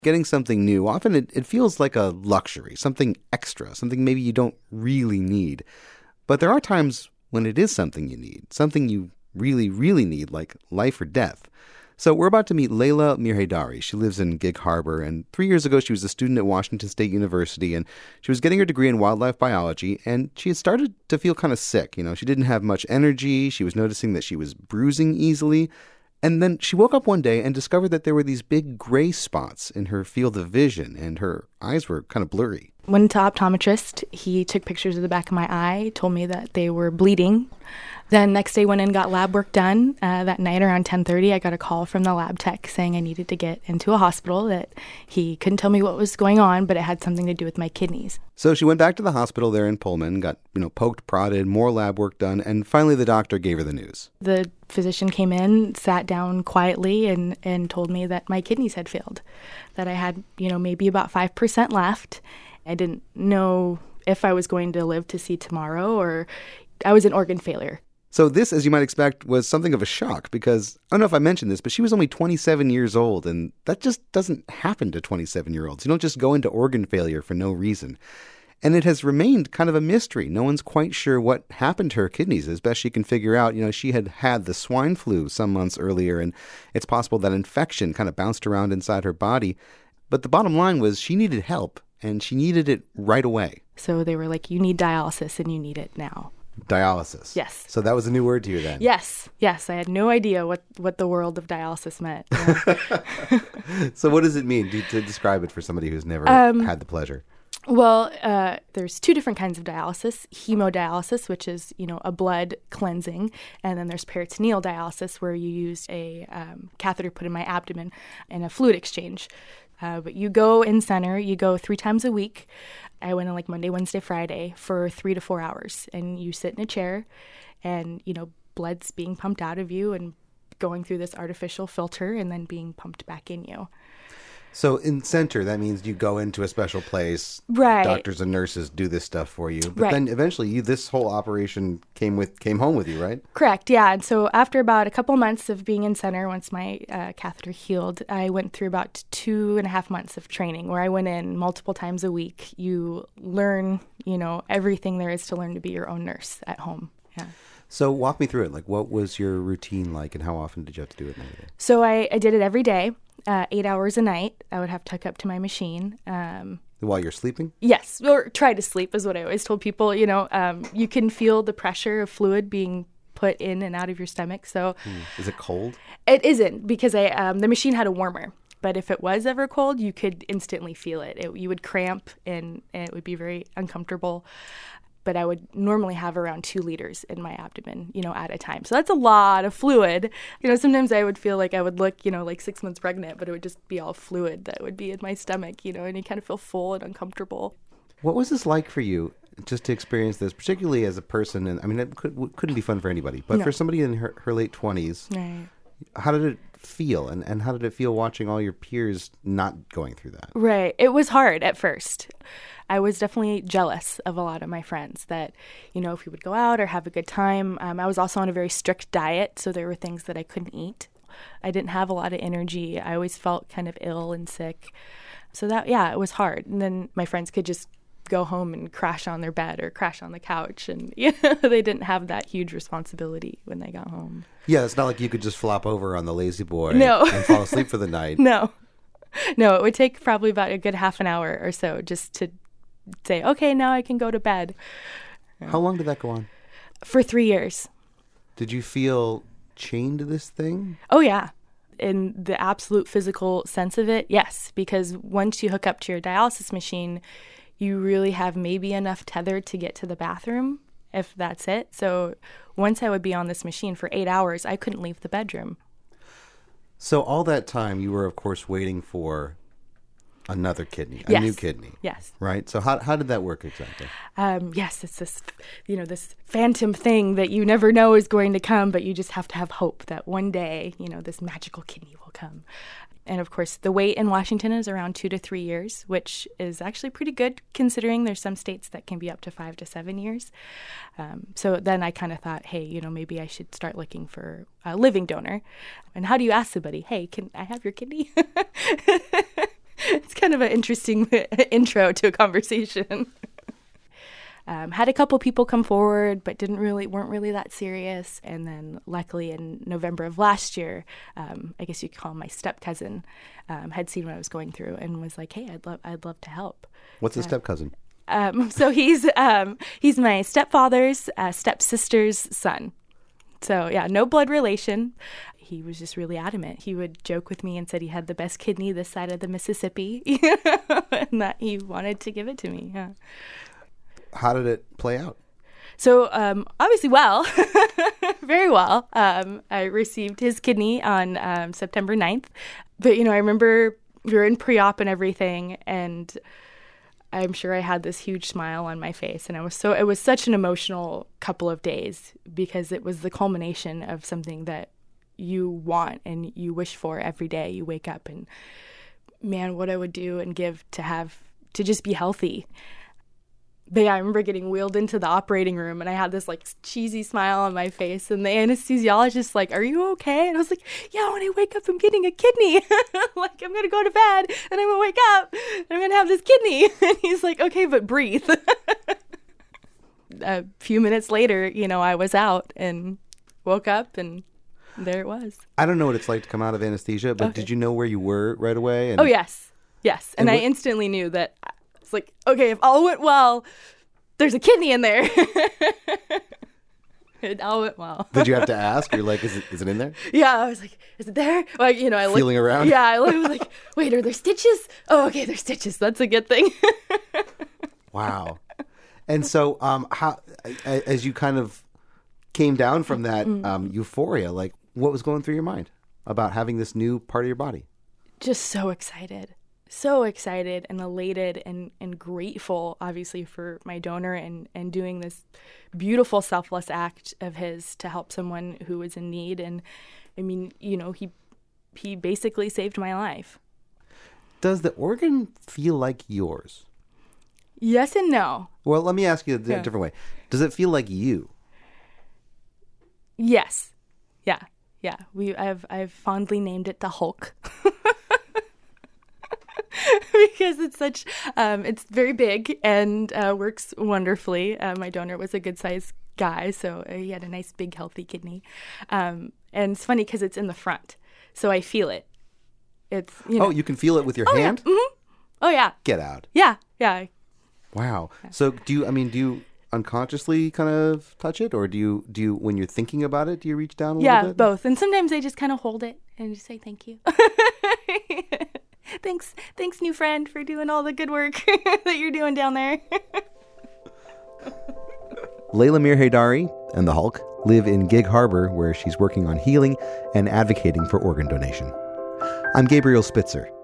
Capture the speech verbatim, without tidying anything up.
Getting something new, often it, it feels like a luxury, something extra, something maybe you don't really need. But there are times when it is something you need, something you really, really need, like life or death. So we're about to meet Layla Mirhaidari. She lives in Gig Harbor, and three years ago she was a student at Washington State University, and she was getting her degree in wildlife biology, and she had started to feel kind of sick. You know, she didn't have much energy. She was noticing that she was bruising easily. And then she woke up one day and discovered that there were these big gray spots in her field of vision, and her eyes were kind of blurry. Went to optometrist. He took pictures of the back of my eye, told me that they were bleeding. Then next day went and got lab work done. Uh, that night around ten thirty, I got a call from the lab tech saying I needed to get into a hospital, that he couldn't tell me what was going on, but it had something to do with my kidneys. So she went back to the hospital there in Pullman, got, you know, poked, prodded, more lab work done, and finally the doctor gave her the news. The physician came in, sat down quietly, and, and told me that my kidneys had failed, that I had, you know, maybe about five percent left. I didn't know if I was going to live to see tomorrow, or I was an organ failure. So this, as you might expect, was something of a shock because, I don't know if I mentioned this, but she was only twenty-seven years old, and that just doesn't happen to twenty-seven-year-olds. You don't just go into organ failure for no reason. And it has remained kind of a mystery. No one's quite sure what happened to her kidneys. As best she can figure out, you know, she had had the swine flu some months earlier, and it's possible that infection kind of bounced around inside her body. But the bottom line was she needed help, and she needed it right away. So they were like, you need dialysis, and you need it now. Dialysis. Yes. So that was a new word to you then? Yes. Yes. I had no idea what, what the world of dialysis meant. Yeah. So what does it mean to, to describe it for somebody who's never um, had the pleasure? Well, uh, there's two different kinds of dialysis. Hemodialysis, which is, you know, a blood cleansing. And then there's peritoneal dialysis, where you use a um, catheter put in my abdomen and a fluid exchange. Uh, but you go in center, you go three times a week. I went in like Monday, Wednesday, Friday for three to four hours. And you sit in a chair and, you know, blood's being pumped out of you and going through this artificial filter and then being pumped back in you. So in center, that means you go into a special place. Right. Doctors and nurses do this stuff for you. But right. then eventually you, this whole operation came with came home with you, right? Correct. Yeah. And so after about a couple months of being in center, once my uh, catheter healed, I went through about two and a half months of training where I went in multiple times a week. You learn, you know, everything there is to learn to be your own nurse at home. Yeah. So walk me through it. Like, what was your routine like, and how often did you have to do it? Maybe? So I, I did it every day. Uh, eight hours a night. I would have to hook up to my machine. Um, While you're sleeping? Yes, or try to sleep is what I always told people. You know, um, you can feel the pressure of fluid being put in and out of your stomach. So, hmm. Is it cold? It isn't, because I um, the machine had a warmer. But if it was ever cold, you could instantly feel it. it you would cramp and, and it would be very uncomfortable. But I would normally have around two liters in my abdomen, you know, at a time. So that's a lot of fluid. You know, sometimes I would feel like I would look, you know, like six months pregnant, but it would just be all fluid that would be in my stomach, you know, and you kind of feel full and uncomfortable. What was this like for you, just to experience this, particularly as a person? And I mean, it could, couldn't be fun for anybody, but no. For somebody in her, her late twenties, right. How did it feel? And, and how did it feel watching all your peers not going through that? Right. It was hard at first. I was definitely jealous of a lot of my friends that, you know, if we would go out or have a good time. Um, I was also on a very strict diet, so there were things that I couldn't eat. I didn't have a lot of energy. I always felt kind of ill and sick. So that, yeah, it was hard. And then my friends could just go home and crash on their bed or crash on the couch. And you know, they didn't have that huge responsibility when they got home. Yeah, it's not like you could just flop over on the lazy boy no. and fall asleep for the night. No. No, it would take probably about a good half an hour or so just to say, okay, now I can go to bed. How long did that go on? For three years. Did you feel chained to this thing? Oh, yeah. In the absolute physical sense of it, yes. Because once you hook up to your dialysis machine, you really have maybe enough tether to get to the bathroom, if that's it. So once I would be on this machine for eight hours, I couldn't leave the bedroom. So all that time, you were, of course, waiting for another kidney, a yes. new kidney. Yes. Right? So how how did that work exactly? Um, yes, it's this, you know, this phantom thing that you never know is going to come, but you just have to have hope that one day, you know, this magical kidney will come. And of course, the wait in Washington is around two to three years, which is actually pretty good considering there's some states that can be up to five to seven years. Um, so then I kind of thought, hey, you know, maybe I should start looking for a living donor. And how do you ask somebody, hey, can I have your kidney? kind of an interesting intro to a conversation. Um, had a couple people come forward, but didn't really weren't really that serious. And then, luckily, in November of last year, um, I guess you could call him my step cousin, um, had seen what I was going through and was like, "Hey, I'd love I'd love to help." What's a uh, step cousin? Um, so he's um, he's my stepfather's uh, stepsister's son. So yeah, no blood relation. He was just really adamant. He would joke with me and said he had the best kidney this side of the Mississippi, and that he wanted to give it to me. Yeah. How did it play out? So um, obviously well, very well. Um, I received his kidney on um, September ninth. But, you know, I remember we were in pre-op and everything, and I'm sure I had this huge smile on my face. And I was so it was such an emotional couple of days because it was the culmination of something that you want and you wish for every day. You wake up and, man, what I would do and give to have to just be healthy. But yeah, I remember getting wheeled into the operating room and I had this like cheesy smile on my face and the anesthesiologist like, "Are you okay?" And I was like, "Yeah, when I wake up, I'm getting a kidney. Like I'm going to go to bed and I'm going to wake up and I'm going to have this kidney." And he's like, "Okay, but breathe." A few minutes later, you know, I was out and woke up and there it was. I don't know what it's like to come out of anesthesia, but Okay. did you know where you were right away? And Oh, yes. Yes. And, And I what- instantly knew that it's like, okay, if all went well, there's a kidney in there. It all went well. Did you have to ask? You're like, is it, is it in there? Yeah, I was like, is it there? Like, you know, I looked, Feeling around? Yeah, I looked, was like, wait, are there stitches? Oh, okay, there's stitches. That's a good thing. Wow. And so, um, how a- as you kind of came down from that um, euphoria, like what was going through your mind about having this new part of your body? Just so excited. So excited and elated and, and grateful, obviously, for my donor and, and doing this beautiful selfless act of his to help someone who was in need. And I mean, you know, he he basically saved my life. Does the organ feel like yours? Yes and no. Well, let me ask you a d- Yeah. different way. Does it feel like you? Yes. Yeah. Yeah. We I've I've fondly named it the Hulk. Because it's such, um, it's very big and uh, works wonderfully. Uh, my donor was a good sized guy, so uh, he had a nice, big, healthy kidney. Um, and it's funny because it's in the front, so I feel it. It's you know. Oh, you can feel it with your Oh, hand? Yeah. Mm-hmm. Oh yeah. Get out. Yeah. Yeah. Wow. So do you, I mean, do you unconsciously kind of touch it, or do you, do you, when you're thinking about it, do you reach down a Yeah. little bit? Both. And sometimes I just kind of hold it and just say thank you. Thanks, thanks, new friend, for doing all the good work that you're doing down there. Layla Mir Haydari and the Hulk live in Gig Harbor, where she's working on healing and advocating for organ donation. I'm Gabriel Spitzer.